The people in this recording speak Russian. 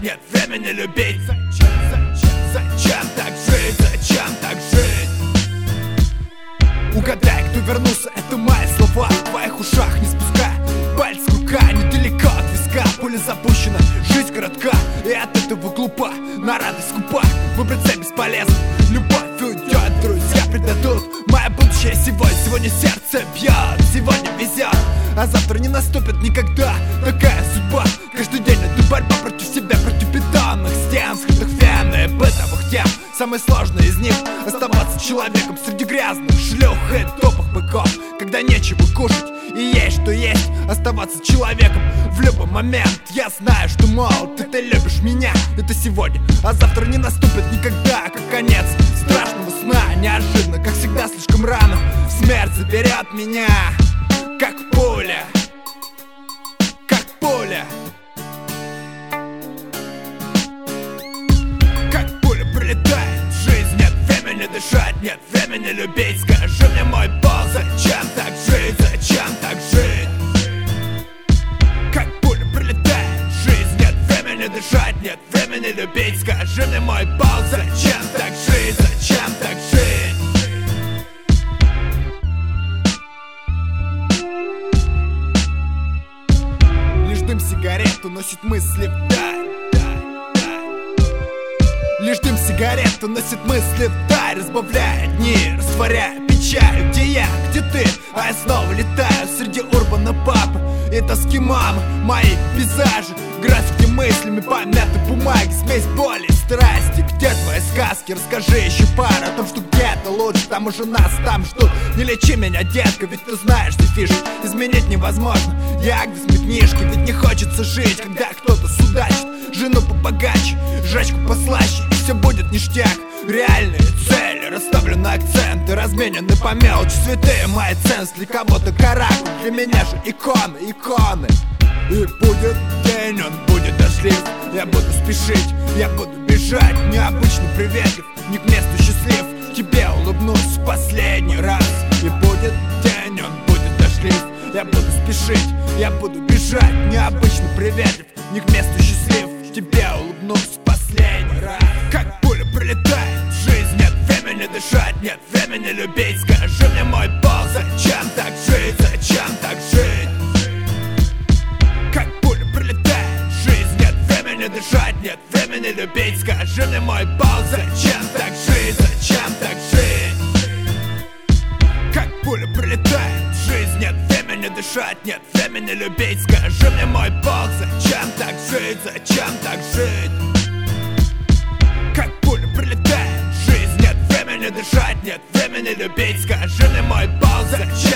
нет времени любить. Зачем так жить, зачем так жить? Угадай, кто вернулся, это мои слова в твоих ушах, не спускай пальцы, рука недалеко от виска. Пуля запущена, жизнь коротка, и от этого глупа, на радость скупа. Выбрать цель бесполезно, любовь уйдет, друзья предадут. Мое будущее сегодня сердце бьет. Сегодня везет, а завтра не наступит никогда. Такая судьба, каждый день это борьба против себя, против бетонных стен, скрытых фен и бытовых тем. Самое сложное из них — оставаться человеком среди грязных шлюх и тупых быков, когда нечего кушать и есть что есть. Оставаться человеком в любой момент. Я знаю, что, мол, ты любишь меня, это сегодня, а завтра не наступит никогда. Как конец страшного сна, неожиданно, как всегда, слишком рано. Смерть заберет меня, как пуля, как пуля. Как пуля прилетает, жизнь, нет времени дышать, нет времени любить. Скажи мне, мой Бог, зачем так жить, зачем так жить? Как пуля прилетает, жизнь, нет времени дышать, нет времени любить. Скажи мне, мой Бог, зачем так жить, зачем так жить? Лишь дым сигарет уносит мысли вдаль. Лишь дым сигарет уносит мысли вдаль, разбавляя дни, растворяя печаль. Где я, где ты, а я снова летаю среди урбана папы и тоски мамы. Мои пейзажи, графики мыслями, помяты бумаги, смесь боли и страсти. Где твои сказки? Расскажи еще пару о том, что где-то лучше, там уже нас там ждут. Не лечи меня, детка, ведь ты знаешь, что фишки изменить невозможно. Я агнец книжки, ведь не хочется жить, когда кто-то судачит. Жену побогаче, жрачку послаще, и все будет ништяк. Реальные цели расставлены акценты, разменены по мелочи. Святые мои ценности, для кого-то каракуль, для меня же иконы, иконы. И будет день, он будет дождлив. Я буду спешить, я буду бежать. Необычно приветлив, не к месту счастлив. Тебе улыбнусь в последний раз. И будет день, он будет дождлив. Я буду спешить, я буду бежать. Необычно приветлив, не к месту счастлив. Тебе улыбнусь в последний раз. Как пуля прилетает, жизнь, нет времени дышать, нет времени любить. Скажи мне, мой Бог, зачем так жить, зачем так жить? Как пуля прилетает, жизнь, нет времени дышать, нет времени любить. Скажи мне, мой Бог, зачем так жить, зачем так жить? Как пуля прилетает, жизнь, нет времени дышать, нет времени любить. Скажи мне, мой Бог, зачем так жить, зачем так жить? Как пуля прилетает, жизнь, нет времени дышать, нет времени любить. Скажи мне, мой Бог, зачем